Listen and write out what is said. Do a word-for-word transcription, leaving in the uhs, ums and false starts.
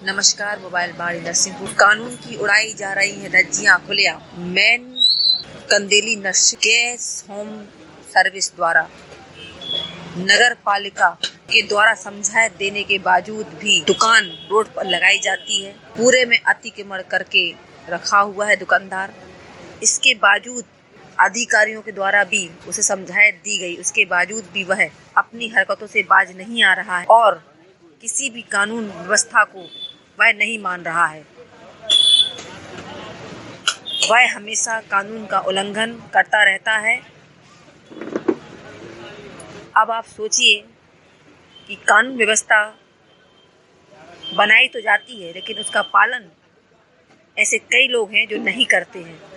नमस्कार। मोबाइल बाड़ी नरसिंहपुर। कानून की उड़ाई जा रही है धज्जियां खुलेआम। Main Kandeli nursing gas home service द्वारा नगर पालिका के द्वारा समझाए देने के बावजूद भी दुकान रोड पर लगाई जाती है। पूरे में अतिक्रमण करके रखा हुआ है दुकानदार। इसके बावजूद अधिकारियों के द्वारा भी उसे समझाइश दी गई, उसके बावजूद भी वह अपनी हरकतों से बाज नहीं आ रहा है और किसी भी कानून व्यवस्था को वह नहीं मान रहा है। वह हमेशा कानून का उल्लंघन करता रहता है। अब आप सोचिए कि कानून व्यवस्था बनाई तो जाती है, लेकिन उसका पालन ऐसे कई लोग हैं जो नहीं करते हैं।